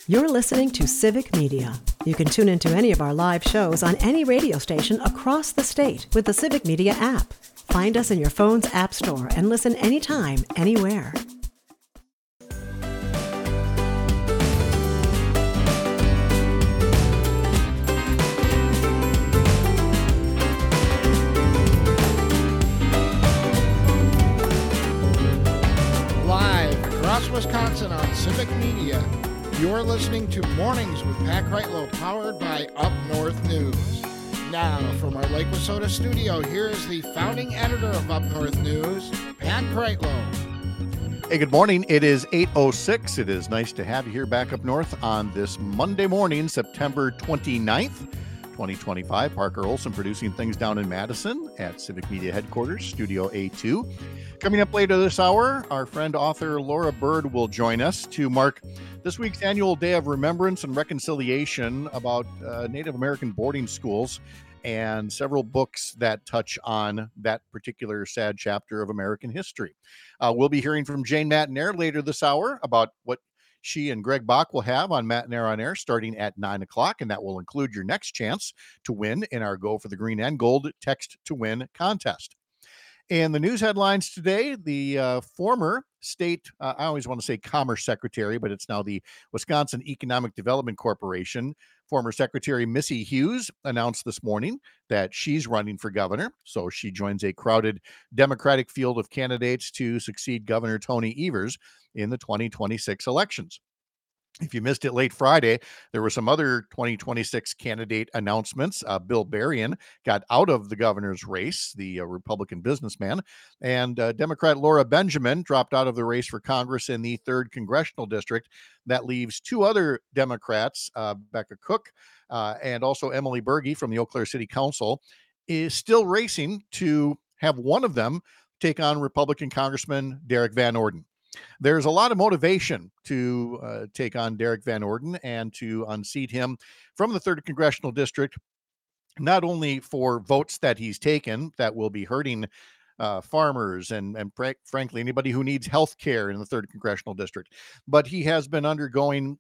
You're listening to Civic Media. You can tune into any of our live shows on any radio station across the state with the Civic Media app. Find us in your phone's app store and listen anytime, anywhere. Live across Wisconsin on Civic Media, you're listening to Mornings with Pat Kreitlow, powered by Up North News. Now, from our Lake Wissota studio, here is the founding editor of Up North News, Pat Kreitlow. Hey, good morning. It is 8:06. It is nice to have you here back up north on this Monday morning, September 29th, 2025. Parker Olson producing things down in Madison at Civic Media Headquarters, Studio A2. Coming up later this hour, our friend author Laura Bird will join us to mark this week's annual Day of Remembrance and Reconciliation about Native American boarding schools and several books that touch on that particular sad chapter of American history. We'll be hearing from Jane Matenaer later this hour about what she and Greg Bach will have on Matenaer on Air starting at 9 o'clock, and that will include your next chance to win in our Go for the Green and Gold Text to Win contest. In the news headlines today, the former state, I always want to say Commerce Secretary, but it's now the Wisconsin Economic Development Corporation, former Secretary Missy Hughes announced this morning that she's running for governor. So she joins a crowded Democratic field of candidates to succeed Governor Tony Evers in the 2026 elections. If you missed it late Friday, there were some other 2026 candidate announcements. Bill Berrien got out of the governor's race, the Republican businessman, and Democrat Laura Benjamin dropped out of the race for Congress in the 3rd Congressional District. That leaves two other Democrats, Becca Cook and also Emily Berge from the Eau Claire City Council, is still racing to have one of them take on Republican Congressman Derek Van Orden. There's a lot of motivation to take on Derek Van Orden and to unseat him from the 3rd Congressional District, not only for votes that he's taken that will be hurting farmers and frankly, anybody who needs health care in the 3rd Congressional District, but he has been undergoing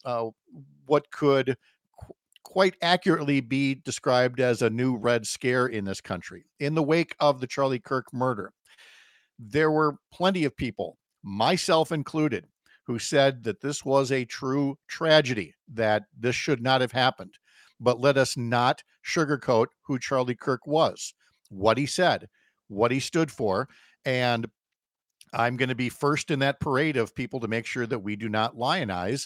what could quite accurately be described as a new Red Scare in this country. In the wake of the Charlie Kirk murder, there were plenty of people, myself included, who said that this was a true tragedy, that this should not have happened. But let us not sugarcoat who Charlie Kirk was, what he said, what he stood for. And I'm going to be first in that parade of people to make sure that we do not lionize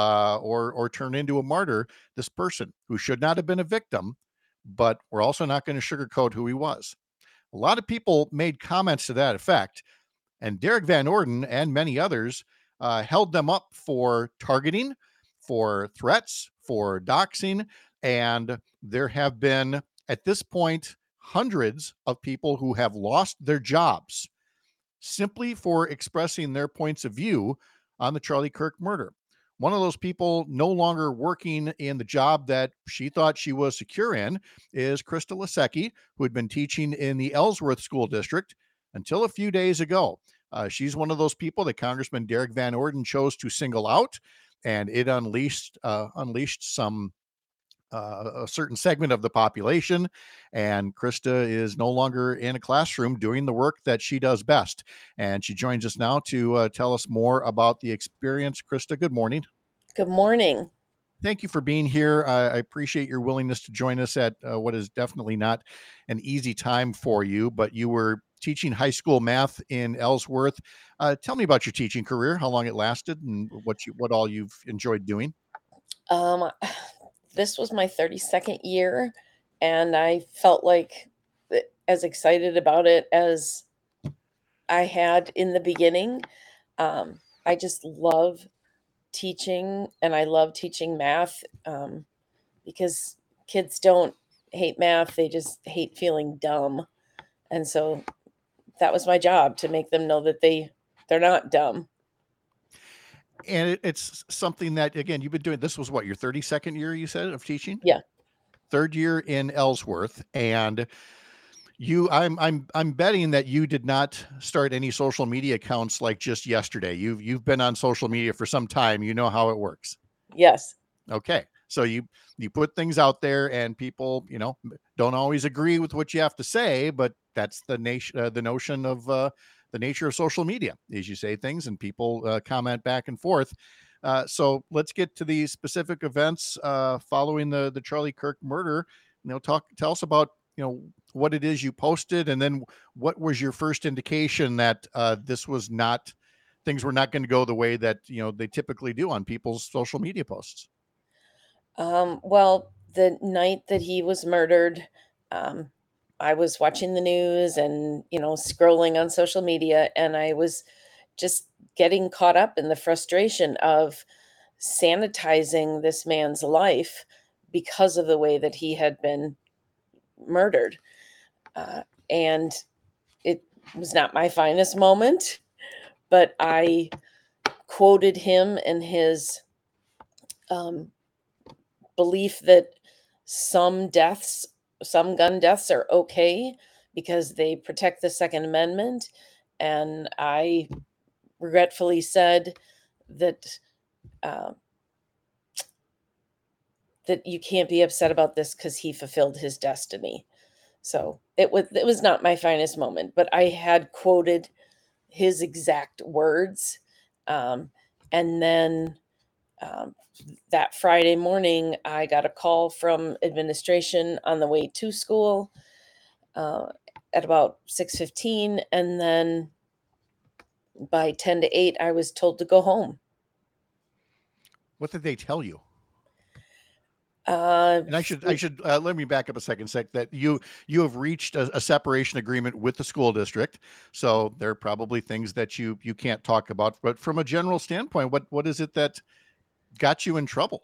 or turn into a martyr this person who should not have been a victim, but we're also not going to sugarcoat who he was. A lot of people made comments to that effect. And Derek Van Orden and many others held them up for targeting, for threats, for doxing. And there have been, at this point, hundreds of people who have lost their jobs simply for expressing their points of view on the Charlie Kirk murder. One of those people no longer working in the job that she thought she was secure in is Krista Lasecki, who had been teaching in the Ellsworth School District until a few days ago. She's one of those people that Congressman Derek Van Orden chose to single out, and it unleashed some a certain segment of the population. And Krista is no longer in a classroom doing the work that she does best. And she joins us now to tell us more about the experience. Krista, good morning. Good morning. Thank you for being here. I appreciate your willingness to join us at what is definitely not an easy time for you, but you were teaching high school math in Ellsworth. Tell me about your teaching career, how long it lasted, and what all you've enjoyed doing. This was my 32nd year, and I felt like as excited about it as I had in the beginning. I just love teaching, and I love teaching math because kids don't hate math. They just hate feeling dumb. And so that was my job, to make them know that they're not dumb. And it's something that, again, you've been doing. This was what, your 32nd year, you said, of teaching? Yeah. 3rd year in Ellsworth. And I'm betting that you did not start any social media accounts like just yesterday. You've been on social media for some time. You know how it works. Yes. Okay. So you put things out there, and people, don't always agree with what you have to say, but that's the notion of the nature of social media is you say things and people comment back and forth. So let's get to these specific events following the Charlie Kirk murder. Tell us about what it is you posted, and then what was your first indication that this was not things were not going to go the way that they typically do on people's social media posts. Well, the night that he was murdered, um, I was watching the news and, scrolling on social media, and I was just getting caught up in the frustration of sanitizing this man's life because of the way that he had been murdered. And it was not my finest moment, but I quoted him and his um, belief that some gun deaths are okay because they protect the Second Amendment. And I regretfully said that that you can't be upset about this because he fulfilled his destiny. So it was not my finest moment, but I had quoted his exact words. And then that Friday morning, I got a call from administration on the way to school at about 6:15, and then by 10 to 8, I was told to go home. What did they tell you? Uh, And I should let me back up a second. That you have reached a separation agreement with the school district, so there are probably things that you can't talk about. But from a general standpoint, what is it that got you in trouble?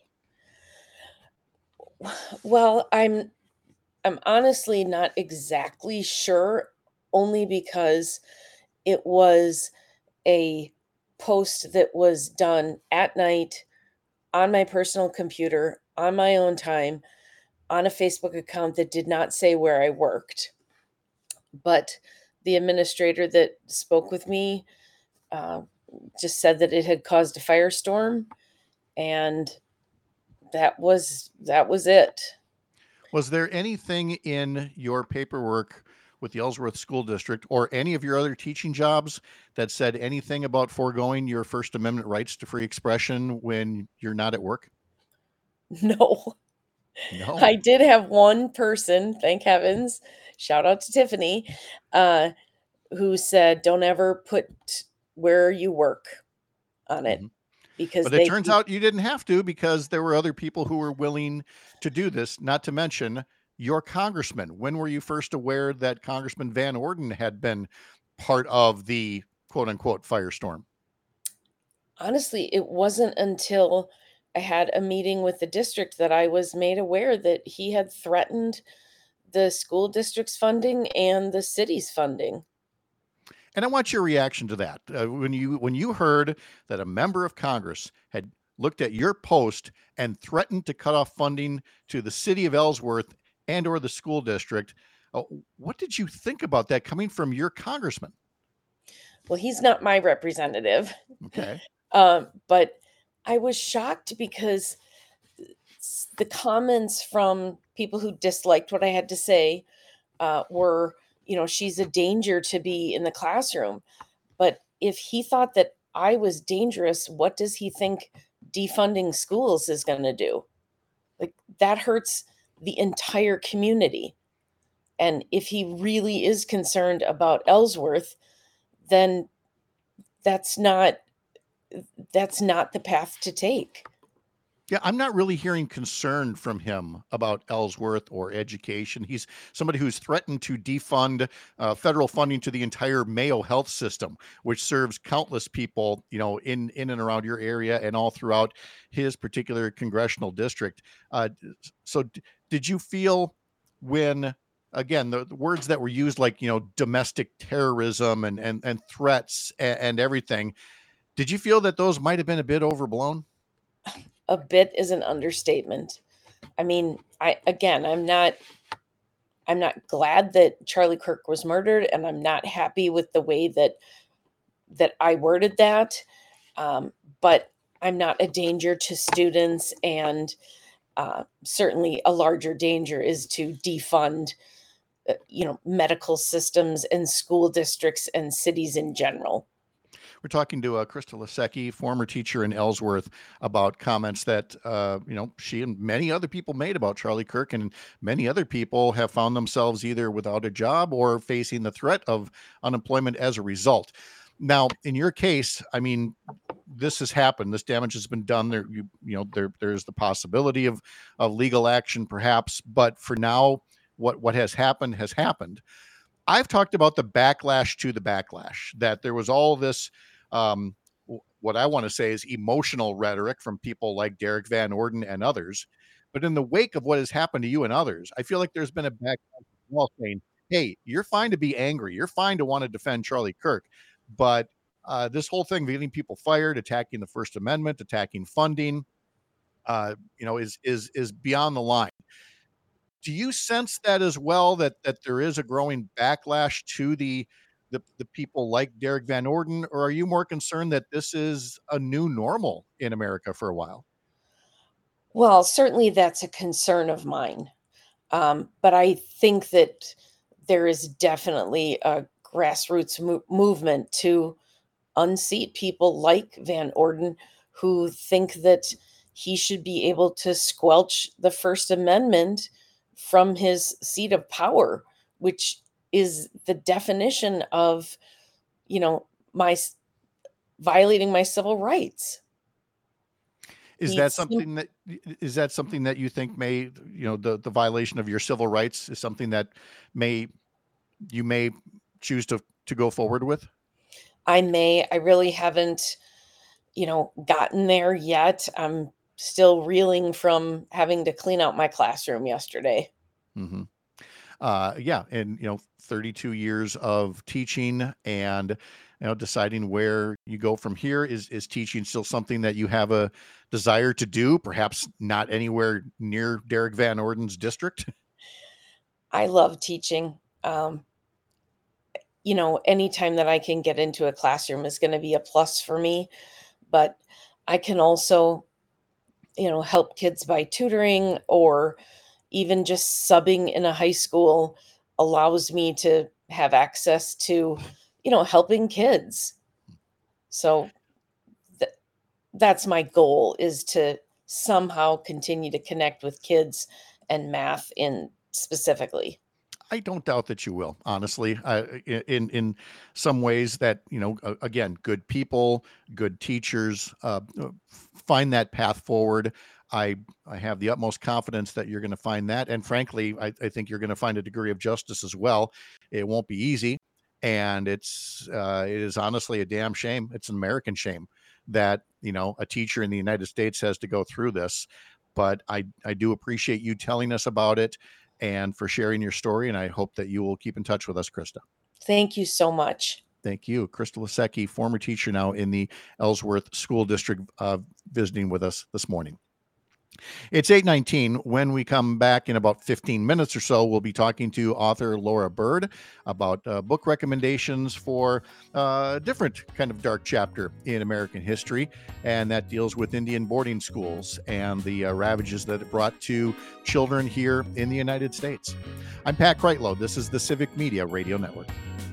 Well, I'm honestly not exactly sure, only because it was a post that was done at night on my personal computer on my own time on a Facebook account that did not say where I worked. But the administrator that spoke with me uh, just said that it had caused a firestorm, and that was it. Was there anything in your paperwork with the Ellsworth School District or any of your other teaching jobs that said anything about foregoing your First Amendment rights to free expression when you're not at work? No. No. I did have one person, thank heavens, shout out to Tiffany, who said, "Don't ever put where you work on it," Mhm. because But it they turns out you didn't have to, because there were other people who were willing to do this, not to mention your congressman. When were you first aware that Congressman Van Orden had been part of the quote unquote firestorm? honestly, it wasn't until I had a meeting with the district that I was made aware that he had threatened the school district's funding and the city's funding. And I want your reaction to that. When you heard that a member of Congress had looked at your post and threatened to cut off funding to the city of Ellsworth and or the school district, uh, what did you think about that coming from your congressman? Well, he's not my representative, Okay. but I was shocked because the comments from people who disliked what I had to say were, she's a danger to be in the classroom. But if he thought that I was dangerous, what does he think defunding schools is going to do? Like, that hurts the entire community. And if he really is concerned about Ellsworth, then that's not the path to take. Yeah, I'm not really hearing concern from him about Ellsworth or education. He's somebody who's threatened to defund federal funding to the entire Mayo Health system, which serves countless people, in and around your area and all throughout his particular congressional district. So, did you feel when, again, the words that were used, like domestic terrorism and threats and everything, did you feel that those might have been a bit overblown? A bit is an understatement. I mean, I'm not glad that Charlie Kirk was murdered, and I'm not happy with the way that I worded that. But I'm not a danger to students, and certainly a larger danger is to defund medical systems and school districts and cities in general. We're talking to Krista Lasecki, former teacher in Ellsworth, about comments that she and many other people made about Charlie Kirk, and many other people have found themselves either without a job or facing the threat of unemployment as a result. Now, in your case, I mean, this has happened. This damage has been done. There's the possibility of legal action, perhaps, but for now, what has happened has happened. I've talked about the backlash to the backlash, that there was all this, what I want to say is emotional rhetoric from people like Derek Van Orden and others. But in the wake of what has happened to you and others, I feel like there's been a backlash as well, saying, hey, you're fine to be angry. You're fine to want to defend Charlie Kirk. But this whole thing, getting people fired, attacking the First Amendment, attacking funding, is beyond the line. Do you sense that as well, that there is a growing backlash to the people like Derek Van Orden, or are you more concerned that this is a new normal in America for a while? Well, certainly that's a concern of mine. But I think that there is definitely a grassroots movement to unseat people like Van Orden, who think that he should be able to squelch the First Amendment from his seat of power, which is the definition of, my violating my civil rights. Is that something that you think may, the violation of your civil rights is something that you may choose to go forward with? I really haven't, gotten there yet. I'm still reeling from having to clean out my classroom yesterday. Mm-hmm. Yeah. And, 32 years of teaching and, deciding where you go from here. Is teaching still something that you have a desire to do? Perhaps not anywhere near Derek Van Orden's district? I love teaching. Anytime that I can get into a classroom is going to be a plus for me, but I can also, help kids by tutoring, or even just subbing in a high school allows me to have access to, helping kids. So that's my goal, is to somehow continue to connect with kids and math specifically. I don't doubt that you will, honestly. In some ways that, again, good people, good teachers find that path forward. I have the utmost confidence that you're going to find that. And frankly, I think you're going to find a degree of justice as well. It won't be easy. And it is honestly a damn shame. It's an American shame that, a teacher in the United States has to go through this. But I do appreciate you telling us about it and for sharing your story. And I hope that you will keep in touch with us, Krista. Thank you so much. Thank you. Krista Lasecki, former teacher now in the Ellsworth School District, visiting with us this morning. It's 8:19. When we come back in about 15 minutes or so, we'll be talking to author Laura Bird about book recommendations for a different kind of dark chapter in American history, and that deals with Indian boarding schools and the ravages that it brought to children here in the United States. I'm Pat Kreitlow. This is the Civic Media Radio Network.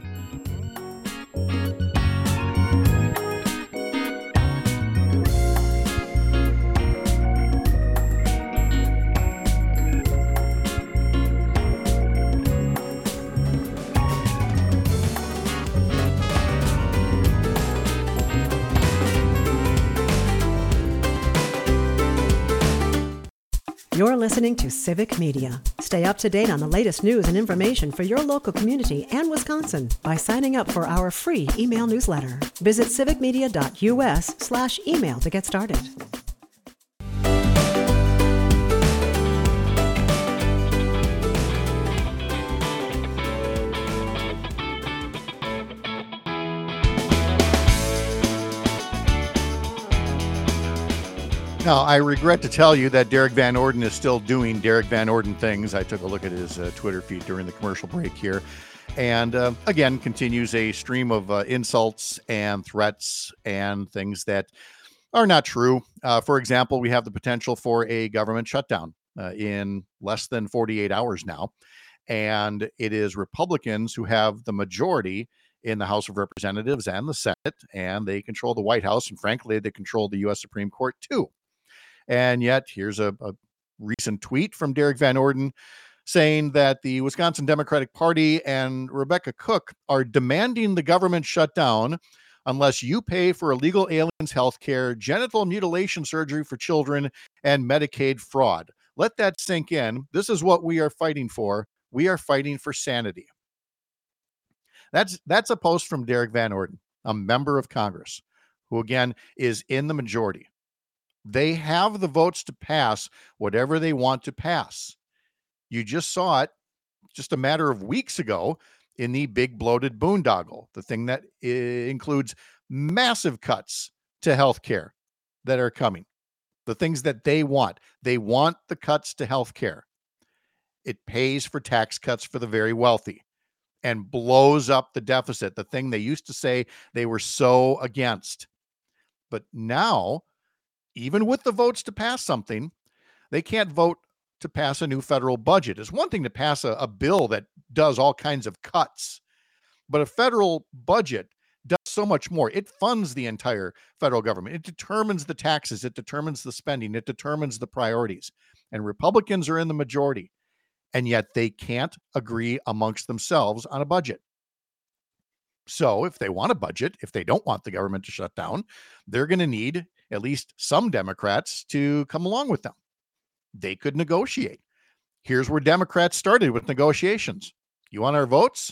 You're listening to Civic Media. Stay up to date on the latest news and information for your local community and Wisconsin by signing up for our free email newsletter. Visit civicmedia.us/email to get started. Now, I regret to tell you that Derek Van Orden is still doing Derek Van Orden things. I took a look at his Twitter feed during the commercial break here. And again, continues a stream of insults and threats and things that are not true. For example, we have the potential for a government shutdown in less than 48 hours now. And it is Republicans who have the majority in the House of Representatives and the Senate, and they control the White House. And frankly, they control the U.S. Supreme Court too. And yet, here's a recent tweet from Derek Van Orden saying that the Wisconsin Democratic Party and Rebecca Cook are demanding the government shutdown unless you pay for illegal aliens' health care, genital mutilation surgery for children, and Medicaid fraud. Let that sink in. This is what we are fighting for. We are fighting for sanity. That's a post from Derek Van Orden, a member of Congress, who again is in the majority. They have the votes to pass whatever they want to pass. You just saw it just a matter of weeks ago in the big bloated boondoggle, the thing that includes massive cuts to health care that are coming, the things that they want. They want the cuts to health care. It pays for tax cuts for the very wealthy and blows up the deficit, the thing they used to say they were so against. But now, even with the votes to pass something, they can't vote to pass a new federal budget. It's one thing to pass a bill that does all kinds of cuts, but a federal budget does so much more. It funds the entire federal government. It determines the taxes. It determines the spending. It determines the priorities. And Republicans are in the majority, and yet they can't agree amongst themselves on a budget. So if they want a budget, if they don't want the government to shut down, they're going to need at least some Democrats to come along with them. They could negotiate. Here's where Democrats started with negotiations. You want our votes?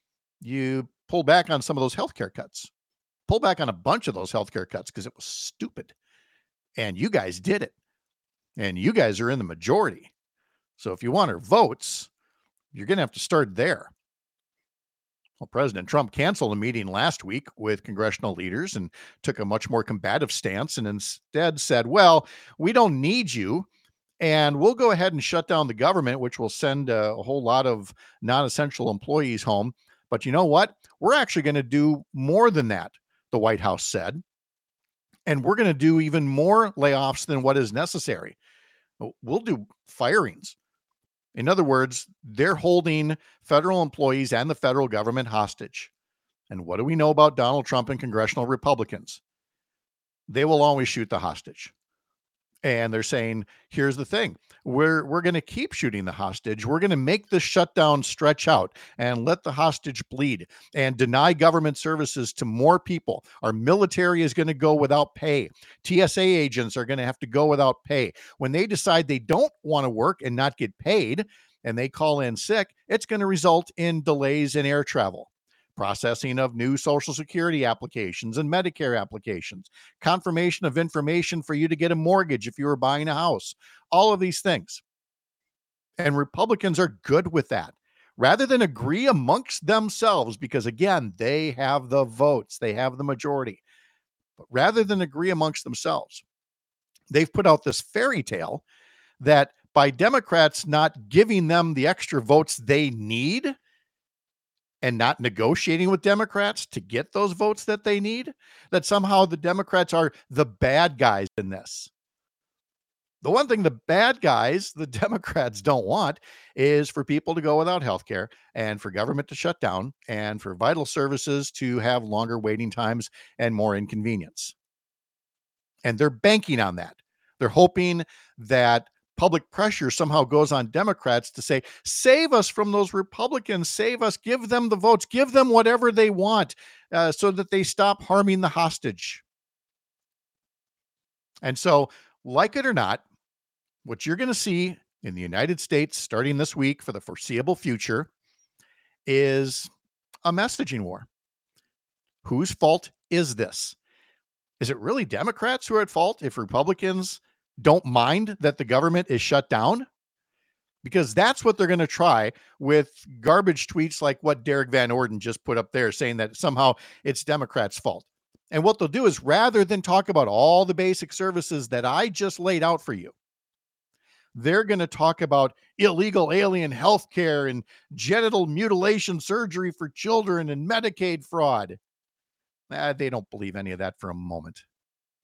You pull back on some of those healthcare cuts. Pull back on a bunch of those healthcare cuts because it was stupid. And you guys did it. And you guys are in the majority. So if you want our votes, you're going to have to start there. Well, President Trump canceled a meeting last week with congressional leaders and took a much more combative stance and instead said, well, we don't need you, and we'll go ahead and shut down the government, which will send a whole lot of non-essential employees home. But you know what? We're actually going to do more than that, the White House said. And we're going to do even more layoffs than what is necessary. We'll do firings. In other words, they're holding federal employees and the federal government hostage. And what do we know about Donald Trump and congressional Republicans? They will always shoot the hostage. And they're saying, here's the thing. We're going to keep shooting the hostage. We're going to make the shutdown stretch out and let the hostage bleed and deny government services to more people. Our military is going to go without pay. TSA agents are going to have to go without pay. When they decide they don't want to work and not get paid and they call in sick, it's going to result in delays in air travel, processing of new Social Security applications and Medicare applications, confirmation of information for you to get a mortgage if you were buying a house, all of these things. And Republicans are good with that. Rather than agree amongst themselves, because again, they have the votes, they have the majority, but rather than agree amongst themselves, they've put out this fairy tale that by Democrats not giving them the extra votes they need, and not negotiating with Democrats to get those votes that they need, that somehow the Democrats are the bad guys in this. The one thing the bad guys, the Democrats, don't want is for people to go without health care and for government to shut down and for vital services to have longer waiting times and more inconvenience. And they're banking on that. They're hoping that public pressure somehow goes on Democrats to say, save us from those Republicans, save us, give them the votes, give them whatever they want so that they stop harming the hostage. And so, like it or not, what you're going to see in the United States starting this week for the foreseeable future is a messaging war. Whose fault is this? Is it really Democrats who are at fault if Republicans don't mind that the government is shut down? Because that's what they're going to try with garbage tweets like what Derek Van Orden just put up there, saying that somehow it's Democrats' fault. And what they'll do is, rather than talk about all the basic services that I just laid out for you, they're going to talk about illegal alien health care and genital mutilation surgery for children and Medicaid fraud. They don't believe any of that for a moment.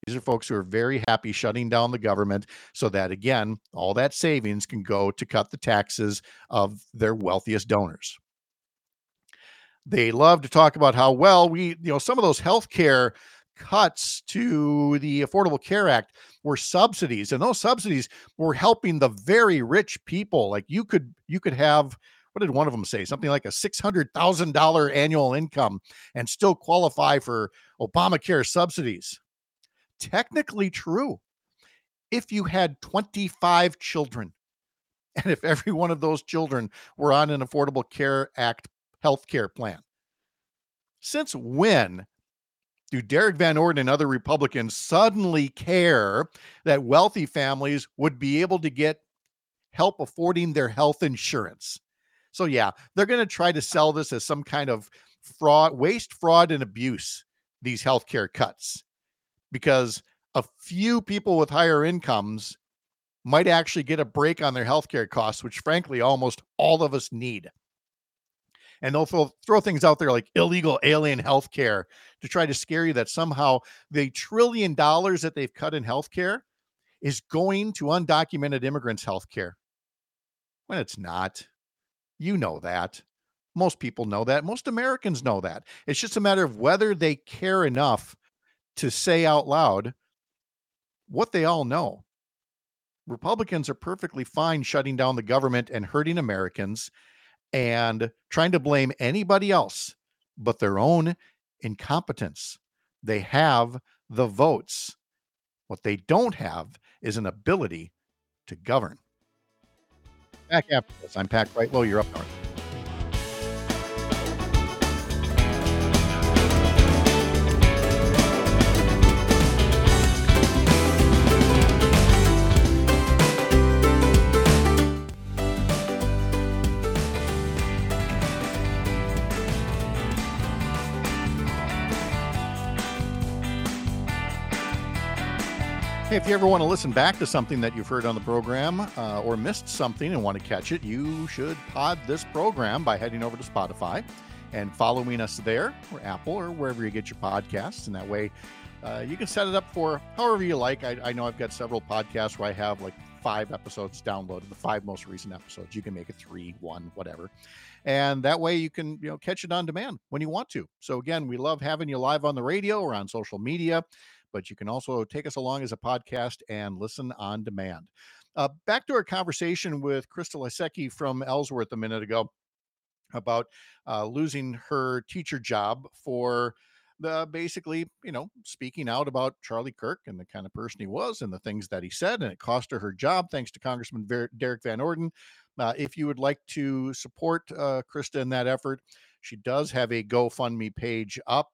These are folks who are very happy shutting down the government so that, again, all that savings can go to cut the taxes of their wealthiest donors. They love to talk about how, well, some of those healthcare cuts to the Affordable Care Act were subsidies, and those subsidies were helping the very rich people. Like you could have, what did one of them say? Something like a $600,000 annual income and still qualify for Obamacare subsidies. Technically true if you had 25 children, and if every one of those children were on an Affordable Care Act healthcare plan. Since when do Derek Van Orden and other Republicans suddenly care that wealthy families would be able to get help affording their health insurance? So yeah, they're going to try to sell this as some kind of fraud, waste, fraud, and abuse, these healthcare cuts, because a few people with higher incomes might actually get a break on their healthcare costs, which frankly, almost all of us need. And they'll throw things out there like illegal alien healthcare to try to scare you that somehow the $1 trillion that they've cut in healthcare is going to undocumented immigrants' healthcare. When it's not. You know that. Most people know that. Most Americans know that. It's just a matter of whether they care enough to say out loud what they all know. Republicans are perfectly fine shutting down the government and hurting Americans and trying to blame anybody else but their own incompetence. They have the votes. What they don't have is an ability to govern. Back after this, I'm Pat Whitelow. You're up north. Hey, if you ever want to listen back to something that you've heard on the program or missed something and want to catch it, you should pod this program by heading over to Spotify and following us there, or Apple, or wherever you get your podcasts. And that way you can set it up for however you like. I know I've got several podcasts where I have like 5 episodes downloaded, the 5 most recent episodes. You can make it 3, 1, whatever. And that way you can catch it on demand when you want to. So again, we love having you live on the radio or on social media, but you can also take us along as a podcast and listen on demand. Back to our conversation with Krista Lysecki from Ellsworth a minute ago about losing her teacher job for basically, speaking out about Charlie Kirk and the kind of person he was and the things that he said, and it cost her job, thanks to Congressman Derek Van Orden. If you would like to support Krista in that effort, she does have a GoFundMe page up.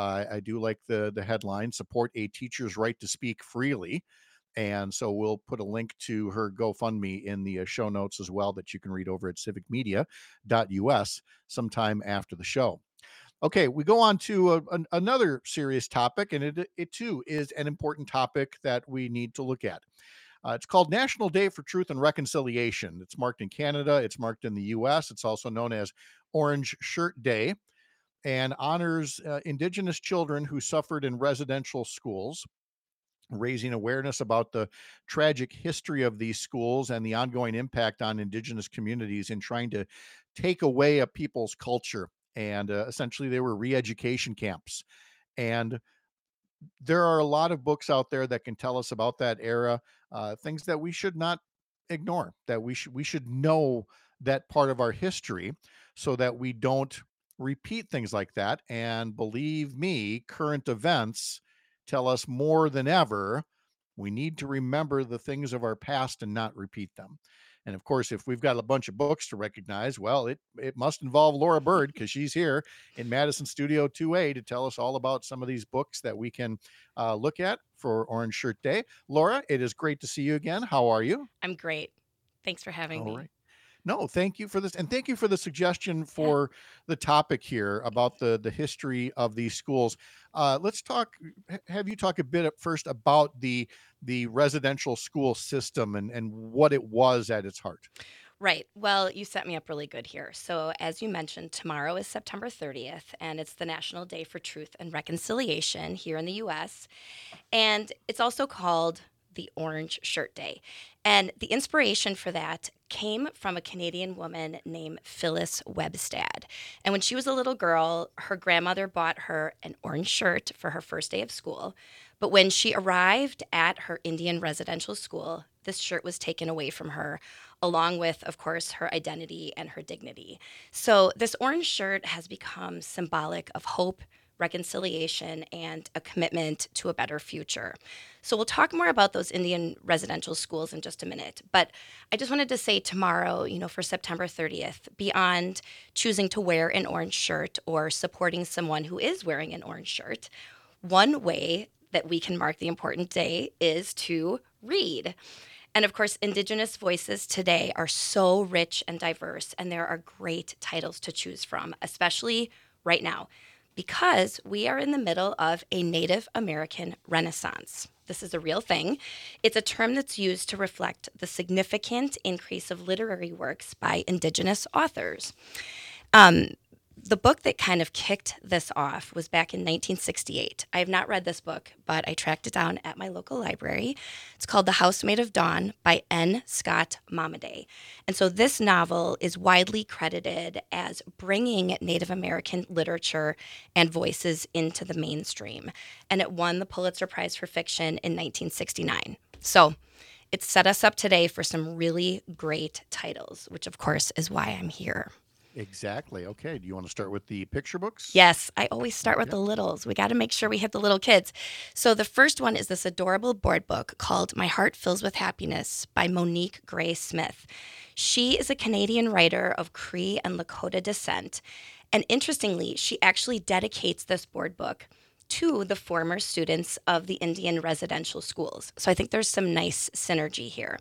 I do like the headline, "Support a Teacher's Right to Speak Freely." And so we'll put a link to her GoFundMe in the show notes as well, that you can read over at civicmedia.us sometime after the show. Okay, we go on to another serious topic, and it too is an important topic that we need to look at. It's called National Day for Truth and Reconciliation. It's marked in Canada. It's marked in the U.S. It's also known as Orange Shirt Day, and honors Indigenous children who suffered in residential schools, raising awareness about the tragic history of these schools and the ongoing impact on Indigenous communities in trying to take away a people's culture. And essentially, they were re-education camps. And there are a lot of books out there that can tell us about that era, things that we should not ignore, that we should know that part of our history so that we don't repeat things like that. And believe me, current events tell us more than ever we need to remember the things of our past and not repeat them. And of course, if we've got a bunch of books to recognize, well, it must involve Laura Bird, because she's here in Madison Studio 2A to tell us all about some of these books that we can look at for Orange Shirt Day. Laura, it is great to see you again. How are you? I'm great. Thanks for having me. All right. No, thank you for this. And thank you for the suggestion for the topic here about the history of these schools. Let's have you talk a bit first about the residential school system and what it was at its heart. Right. Well, you set me up really good here. So, as you mentioned, tomorrow is September 30th, and it's the National Day for Truth and Reconciliation here in the US. And it's also called the Orange Shirt Day. And the inspiration for that came from a Canadian woman named Phyllis Webstad. And when she was a little girl, her grandmother bought her an orange shirt for her first day of school. But when she arrived at her Indian residential school, this shirt was taken away from her, along with, of course, her identity and her dignity. So this orange shirt has become symbolic of hope, reconciliation, and a commitment to a better future. So we'll talk more about those Indian residential schools in just a minute. But I just wanted to say tomorrow, for September 30th, beyond choosing to wear an orange shirt or supporting someone who is wearing an orange shirt, one way that we can mark the important day is to read. And of course, Indigenous voices today are so rich and diverse, and there are great titles to choose from, especially right now, because we are in the middle of a Native American Renaissance. This is a real thing. It's a term that's used to reflect the significant increase of literary works by Indigenous authors. The book that kind of kicked this off was back in 1968. I have not read this book, but I tracked it down at my local library. It's called The Housemaid of Dawn by N. Scott Momaday. And so this novel is widely credited as bringing Native American literature and voices into the mainstream. And it won the Pulitzer Prize for Fiction in 1969. So it set us up today for some really great titles, which of course is why I'm here. Exactly. Okay. Do you want to start with the picture books? Yes, I always start with the littles. We got to make sure we hit the little kids. So the first one is this adorable board book called My Heart Fills with Happiness by Monique Gray Smith. She is a Canadian writer of Cree and Lakota descent. And interestingly, she actually dedicates this board book to the former students of the Indian residential schools. So I think there's some nice synergy here.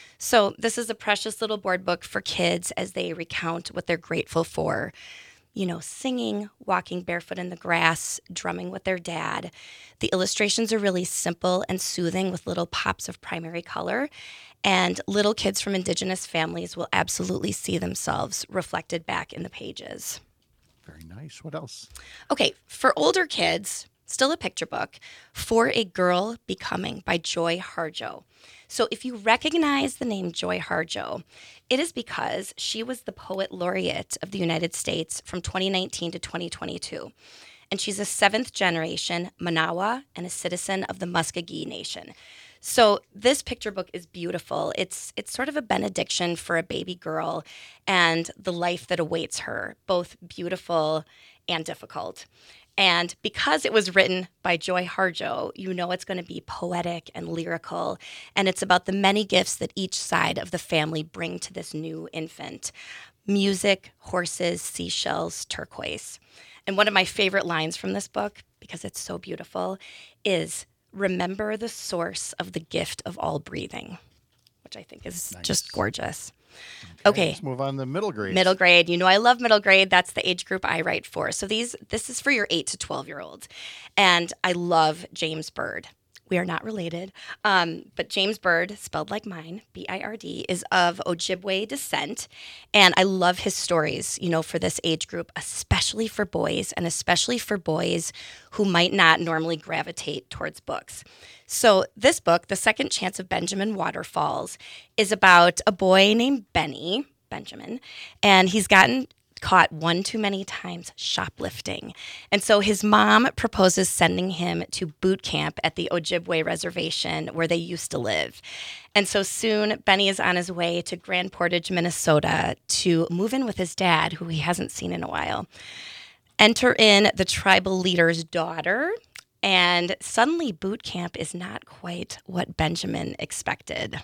So this is a precious little board book for kids as they recount what they're grateful for. Singing, walking barefoot in the grass, drumming with their dad. The illustrations are really simple and soothing with little pops of primary color. And little kids from Indigenous families will absolutely see themselves reflected back in the pages. Very nice. What else? Okay, for older kids, still a picture book, For a Girl Becoming by Joy Harjo. So if you recognize the name Joy Harjo, it is because she was the Poet Laureate of the United States from 2019 to 2022. And she's a seventh generation Manawa and a citizen of the Muskogee Nation. So this picture book is beautiful. It's sort of a benediction for a baby girl and the life that awaits her, both beautiful and difficult. And because it was written by Joy Harjo, it's going to be poetic and lyrical. And it's about the many gifts that each side of the family bring to this new infant. Music, horses, seashells, turquoise. And one of my favorite lines from this book, because it's so beautiful, is remember the source of the gift of all breathing, which I think is just gorgeous. Okay. Let's move on to middle grade. Middle grade. I love middle grade. That's the age group I write for. So this is for your 8 to 12-year-olds. And I love James Byrd. We are not related. But James Byrd, spelled like mine, B-I-R-D, is of Ojibwe descent. And I love his stories, for this age group, especially for boys, and especially for boys who might not normally gravitate towards books. So this book, The Second Chance of Benjamin Waterfalls, is about a boy named Benjamin, and he's gotten caught one too many times shoplifting. And so his mom proposes sending him to boot camp at the Ojibwe reservation where they used to live. And so soon, Benny is on his way to Grand Portage, Minnesota to move in with his dad, who he hasn't seen in a while. Enter in the tribal leader's daughter, and suddenly boot camp is not quite what Benjamin expected.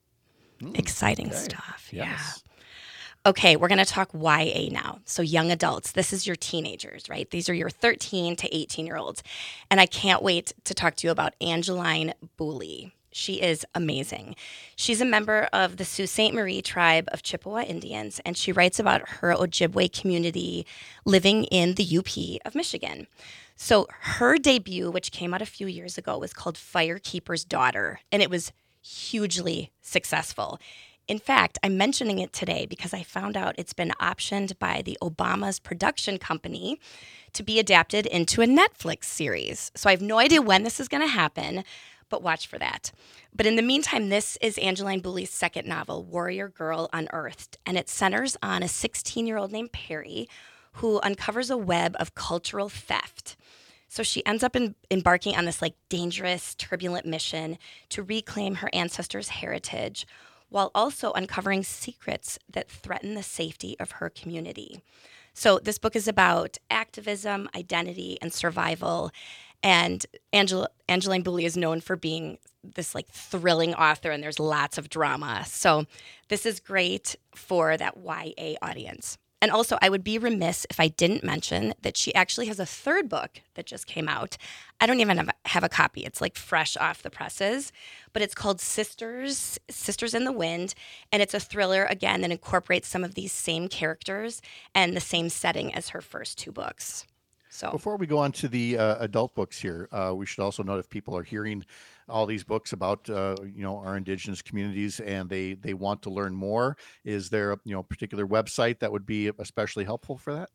Exciting stuff. Yes. Yeah. Okay, we're going to talk YA now. So young adults, this is your teenagers, right? These are your 13 to 18-year-olds. And I can't wait to talk to you about Angeline Booley. She is amazing. She's a member of the Sault Ste. Marie tribe of Chippewa Indians, and she writes about her Ojibwe community living in the UP of Michigan. So her debut, which came out a few years ago, was called Firekeeper's Daughter, and it was hugely successful. In fact, I'm mentioning it today because I found out it's been optioned by the Obama's production company to be adapted into a Netflix series. So I have no idea when this is going to happen, but watch for that. But in the meantime, this is Angeline Boulley's second novel, Warrior Girl Unearthed, and it centers on a 16-year-old named Perry who uncovers a web of cultural theft. So she ends up embarking on this dangerous, turbulent mission to reclaim her ancestors' heritage while also uncovering secrets that threaten the safety of her community. So this book is about activism, identity, and survival. And Angeline Boulley is known for being this thrilling author, and there's lots of drama. So this is great for that YA audience. And also, I would be remiss if I didn't mention that she actually has a third book that just came out. I don't even have a copy. It's fresh off the presses, but it's called Sisters in the Wind. And it's a thriller, again, that incorporates some of these same characters and the same setting as her first two books. So before we go on to the adult books here, we should also note if people are hearing all these books about our Indigenous communities and they want to learn more, is there a particular website that would be especially helpful for that?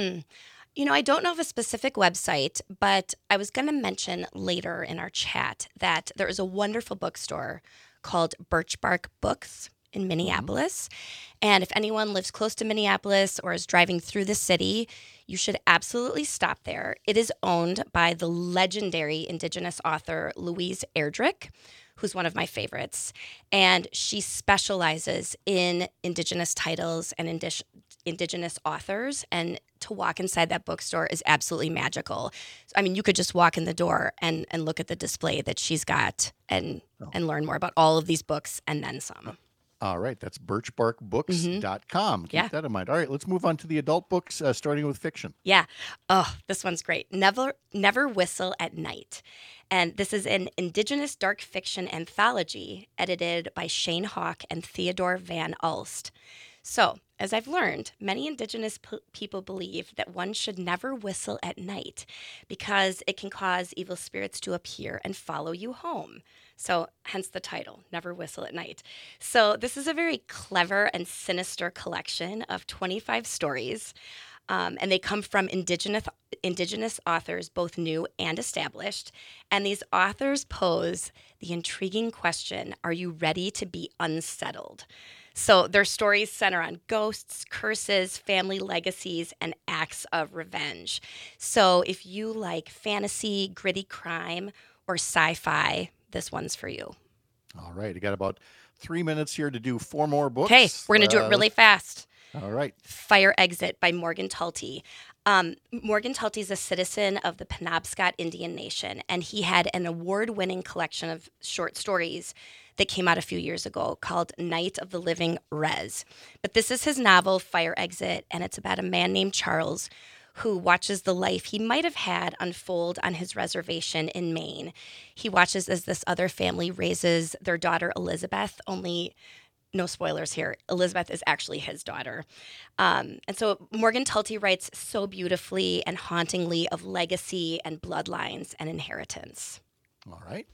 I don't know of a specific website, but I was going to mention later in our chat that there is a wonderful bookstore called Birch Bark Books in Minneapolis. And if anyone lives close to Minneapolis or is driving through the city, you should absolutely stop there. It is owned by the legendary Indigenous author Louise Erdrich, who's one of my favorites. And she specializes in Indigenous titles and Indigenous authors. And to walk inside that bookstore is absolutely magical. I mean, you could just walk in the door and look at the display that she's got and learn more about all of these books and then some. All right. That's birchbarkbooks.com. Keep that in mind. All right. Let's move on to the adult books, starting with fiction. Yeah. Oh, this one's great. Never Whistle at Night. And this is an Indigenous dark fiction anthology edited by Shane Hawk and Theodore Van Alst. So, as I've learned, many Indigenous people believe that one should never whistle at night because it can cause evil spirits to appear and follow you home. So, hence the title, Never Whistle at Night. So, this is a very clever and sinister collection of 25 stories, and they come from Indigenous authors, both new and established. And these authors pose the intriguing question, are you ready to be unsettled? So their stories center on ghosts, curses, family legacies, and acts of revenge. So if you like fantasy, gritty crime, or sci-fi, this one's for you. All right. I got about 3 minutes here to do 4 more books. Okay, we're going to do it really fast. All right. Fire Exit by Morgan Talty. Morgan Talty is a citizen of the Penobscot Indian Nation, and he had an award-winning collection of short stories that came out a few years ago called Night of the Living Rez. But this is his novel, Fire Exit, and it's about a man named Charles who watches the life he might have had unfold on his reservation in Maine. He watches as this other family raises their daughter, Elizabeth, only no spoilers here. Elizabeth is actually his daughter. And so Morgan Talty writes so beautifully and hauntingly of legacy and bloodlines and inheritance. All right.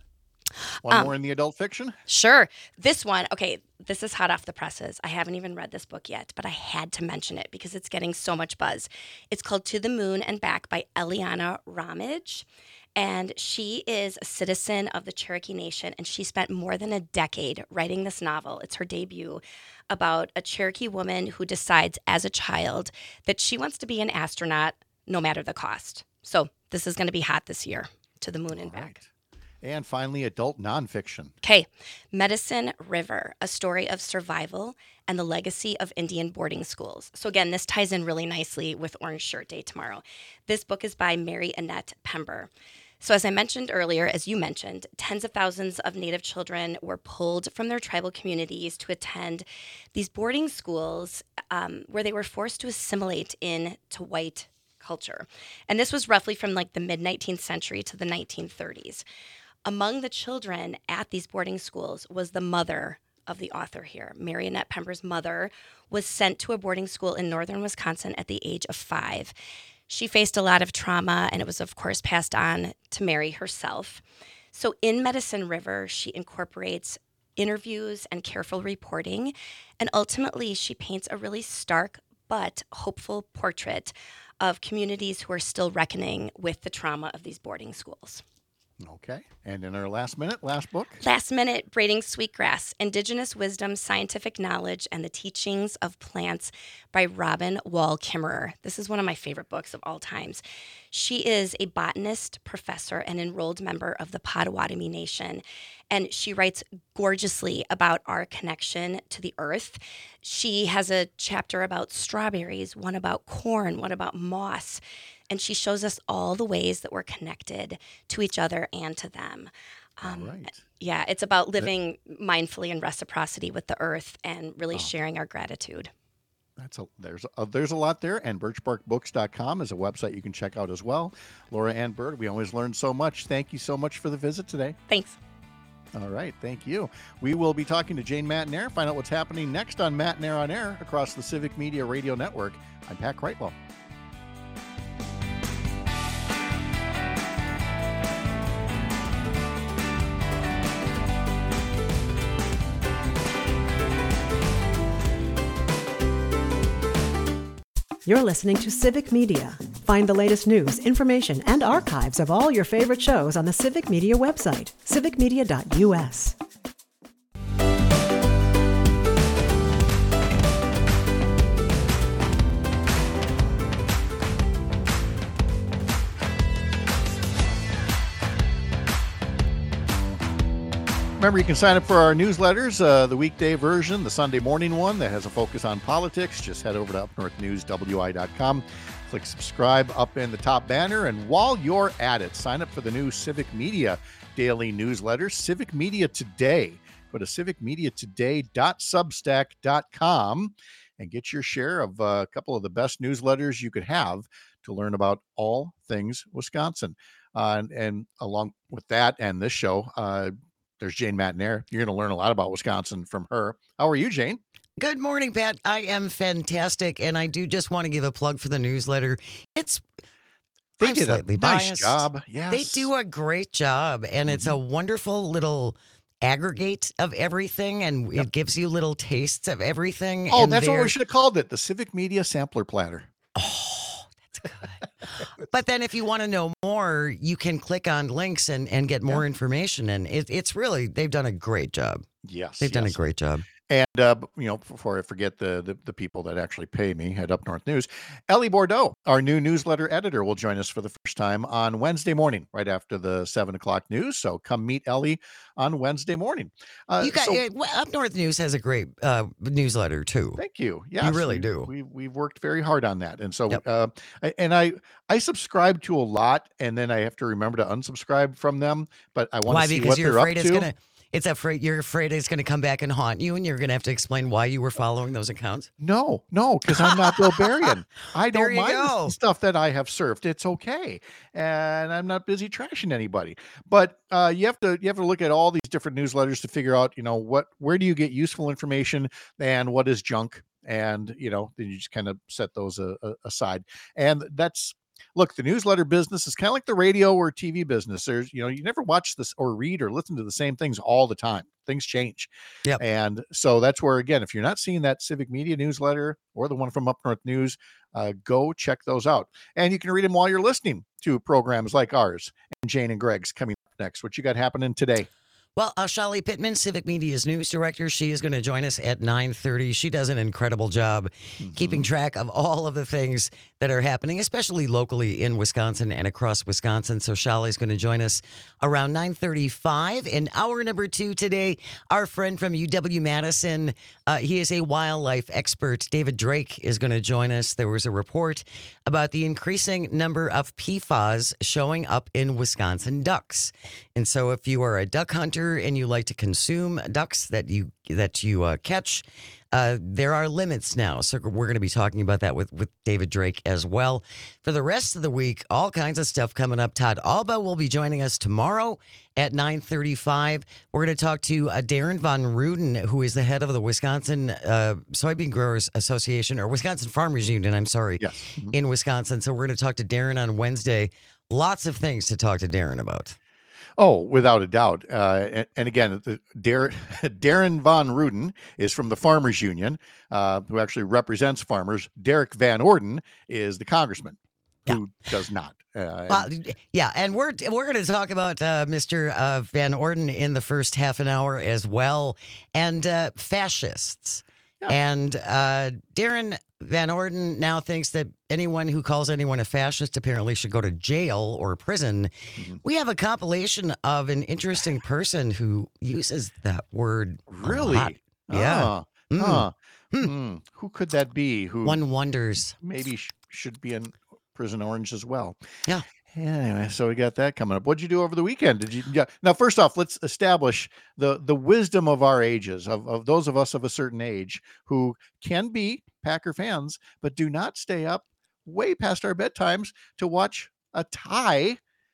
One more in the adult fiction? Sure. This one, okay, this is hot off the presses. I haven't even read this book yet, but I had to mention it because it's getting so much buzz. It's called To the Moon and Back by Eliana Ramage. And she is a citizen of the Cherokee Nation, and she spent more than a decade writing this novel. It's her debut about a Cherokee woman who decides as a child that she wants to be an astronaut no matter the cost. So this is going to be hot this year, To the Moon and Back. Right. And finally, adult nonfiction. Okay, Medicine River, a story of survival and the legacy of Indian boarding schools. So again, this ties in really nicely with Orange Shirt Day tomorrow. This book is by Mary Annette Pember. So as I mentioned earlier, as you mentioned, tens of thousands of Native children were pulled from their tribal communities to attend these boarding schools where they were forced to assimilate into white culture. And this was roughly from the mid-19th century to the 1930s. Among the children at these boarding schools was the mother of the author here. Mary Annette Pember's mother was sent to a boarding school in northern Wisconsin at the age of 5. She faced a lot of trauma, and it was, of course, passed on to Mary herself. So in Medicine River, she incorporates interviews and careful reporting. And ultimately, she paints a really stark but hopeful portrait of communities who are still reckoning with the trauma of these boarding schools. Okay. And in our last book? Last Minute, Braiding Sweetgrass, Indigenous Wisdom, Scientific Knowledge, and the Teachings of Plants by Robin Wall Kimmerer. This is one of my favorite books of all times. She is a botanist, professor, and enrolled member of the Potawatomi Nation, and she writes gorgeously about our connection to the earth. She has a chapter about strawberries, one about corn, one about moss, and she shows us all the ways that we're connected to each other and to them. Right. Yeah, it's about living mindfully in reciprocity with the earth and really sharing our gratitude. There's a lot there, and birchbarkbooks.com is a website you can check out as well. Laura Ann Bird, we always learn so much. Thank you so much for the visit today. Thanks. All right, thank you. We will be talking to Jane Matenaer, find out what's happening next on Matenaer on Air across the Civic Media Radio Network. I'm Pat Kreitlow. You're listening to Civic Media. Find the latest news, information, and archives of all your favorite shows on the Civic Media website, civicmedia.us. Remember, you can sign up for our newsletters, the weekday version, the Sunday morning one that has a focus on politics. Just head over to upnorthnewswi.com, click subscribe up in the top banner, and while you're at it, sign up for the new Civic Media daily newsletter, Civic Media Today. Go to civicmediatoday.substack.com and get your share of a couple of the best newsletters you could have to learn about all things Wisconsin. And along with that and this show, there's Jane Matenaer. You're going to learn a lot about Wisconsin from her. How are you, Jane? Good morning, Pat. I am fantastic, and I do just want to give a plug for the newsletter. They did a nice job. Yes. They do a great job, and it's a wonderful little aggregate of everything, and it gives you little tastes of everything. Oh, that's what we should have called it, the Civic Media Sampler Platter. Oh, that's good. But then if you want to know more, you can click on links and get more information. And it's really, they've done a great job. Yes. They've done a great job. And, before I forget the people that actually pay me at Up North News, Ellie Bordeaux, our new newsletter editor, will join us for the first time on Wednesday morning, right after the 7 o'clock news. So come meet Ellie on Wednesday morning. Up North News has a great newsletter, too. Thank you. Yes, you really do. We've worked very hard on that. And so, I subscribe to a lot, and then I have to remember to unsubscribe from them. But I want to see what they're up to. You're afraid it's going to come back and haunt you, and you're going to have to explain why you were following those accounts? No, because I'm not Bill Berrien. I don't mind the stuff that I have surfed. It's okay. And I'm not busy trashing anybody. But you have to look at all these different newsletters to figure out, where do you get useful information and what is junk? And, then you just kind of set those aside. And look, the newsletter business is kind of like the radio or TV business. There's, you never watch this or read or listen to the same things all the time. Things change. Yep. And so that's where, again, if you're not seeing that Civic Media newsletter or the one from Up North News, go check those out. And you can read them while you're listening to programs like ours and Jane and Greg's coming up next. What you got happening today? Well, Shali Pittman, Civic Media's news director, she is going to join us at 9:30. She does an incredible job keeping track of all of the things that are happening, especially locally in Wisconsin and across Wisconsin. So Shali's going to join us around 9:35. In hour number 2 today, our friend from UW-Madison, he is a wildlife expert. David Drake is going to join us. There was a report about the increasing number of PFAS showing up in Wisconsin ducks. And so if you are a duck hunter and you like to consume ducks that you catch, there are limits now. So we're going to be talking about that with David Drake as well. For the rest of the week, all kinds of stuff coming up. Todd Alba will be joining us tomorrow at 9:35. We're going to talk to Darren Von Ruden, who is the head of the Wisconsin Soybean Growers Association, or Wisconsin Farmers Union, in Wisconsin. So we're going to talk to Darren on Wednesday. Lots of things to talk to Darren about. Oh, without a doubt. And again, Darren Von Ruden is from the Farmers Union, who actually represents farmers. Derek Van Orden is the congressman who does not. Yeah, and we're going to talk about Mr. Van Orden in the first half an hour as well, and fascists. Yeah. And Darren Van Orden now thinks that anyone who calls anyone a fascist apparently should go to jail or prison. Mm-hmm. We have a compilation of an interesting person who uses that word. Really? A lot. Yeah. Who could that be? Who one wonders. Maybe should be in Prison Orange as well. Yeah. Anyway, so we got that coming up. What'd you do over the weekend? Now, first off, let's establish the wisdom of our ages, of those of us of a certain age who can be Packer fans, but do not stay up way past our bedtimes to watch a tie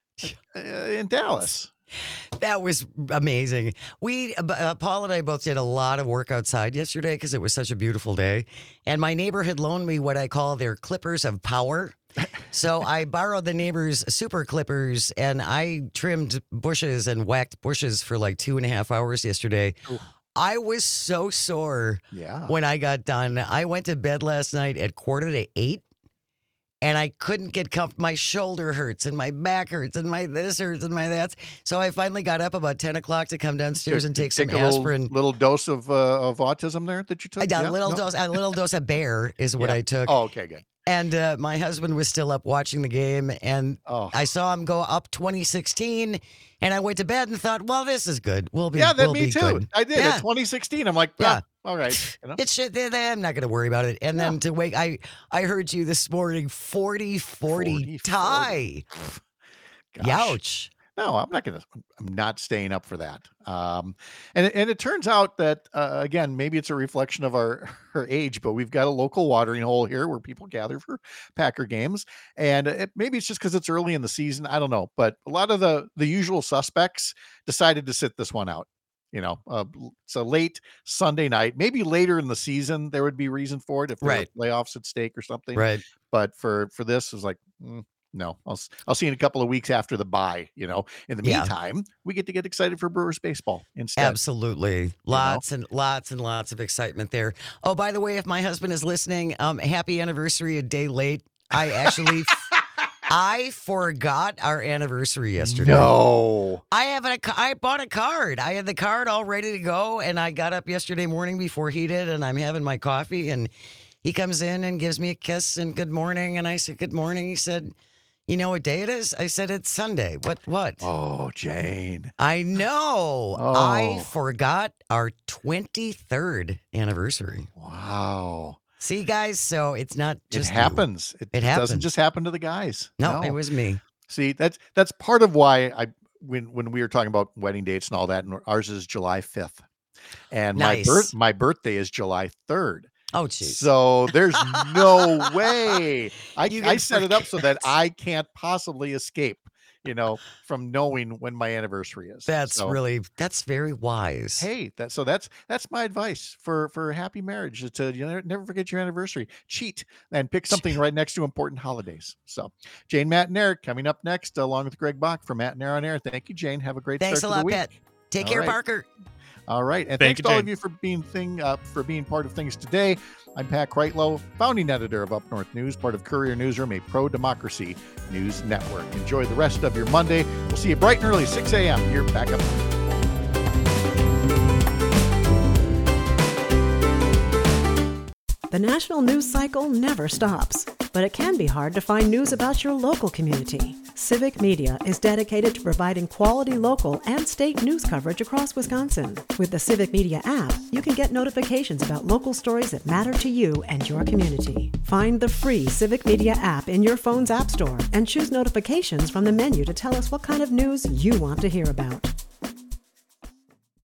in Dallas. That was amazing. Paul and I both did a lot of work outside yesterday because it was such a beautiful day. And my neighbor had loaned me what I call their clippers of power. So I borrowed the neighbor's super clippers and I trimmed bushes and whacked bushes for like 2.5 hours yesterday. Ooh. I was so sore when I got done. I went to bed last night at 7:45 and I couldn't get comfortable. My shoulder hurts and my back hurts and my this hurts and my that. So I finally got up about 10 o'clock to come downstairs and take some aspirin. Little dose of autism there that you took? I got a little dose of bear is what I took. Oh, okay, good. And my husband was still up watching the game, and I saw him go up 2016, and I went to bed and thought, well, this is good. We'll be me too. Good. I did. At 2016, I'm like, all right. You know? I'm not going to worry about it. And then to wake, I heard you this morning, 40-40 tie. Ouch. No, I'm not staying up for that. And it turns out that, again, maybe it's a reflection of her age, but we've got a local watering hole here where people gather for Packer games. And maybe it's just because it's early in the season. I don't know. But a lot of the usual suspects decided to sit this one out. You know, it's a late Sunday night, maybe later in the season, there would be reason for it if there were playoffs at stake or something. Right. But for this, it was like, no, I'll see you in a couple of weeks after the bye. You know, in the meantime, we get excited for Brewers baseball instead. Absolutely. Lots and lots of excitement there. Oh, by the way, if my husband is listening, happy anniversary a day late. I actually, I forgot our anniversary yesterday. No. I bought a card. I had the card all ready to go, and I got up yesterday morning before he did, and I'm having my coffee, and he comes in and gives me a kiss and good morning, and I said, good morning. He said, you know what day it is? I said, it's Sunday. What? Oh, Jane. I know. Oh. I forgot our 23rd anniversary. Wow. See, guys, so it's not just It happens. It happens. Doesn't just happen to the guys. No, it was me. See, that's part of why when we were talking about wedding dates and all that, and ours is July 5th. And my birthday is July 3rd. Oh, geez. So there's no way. I set it up so that I can't possibly escape, from knowing when my anniversary is. That's very wise. Hey, that's my advice for a happy marriage is to never forget your anniversary. Cheat and pick something right next to important holidays. So Jane, Matt, and Eric coming up next, along with Greg Bach from Matt and Eric on Air. Thank you, Jane. Have a great Thanks start a lot, to the week. Pat. Take care, Parker. All right. And thanks to all of you for being part of things today. I'm Pat Kreitlow, founding editor of Up North News, part of Courier Newsroom, a pro-democracy news network. Enjoy the rest of your Monday. We'll see you bright and early, 6 a.m. here back up. The national news cycle never stops, but it can be hard to find news about your local community. Civic Media is dedicated to providing quality local and state news coverage across Wisconsin. With the Civic Media app, you can get notifications about local stories that matter to you and your community. Find the free Civic Media app in your phone's app store and choose notifications from the menu to tell us what kind of news you want to hear about.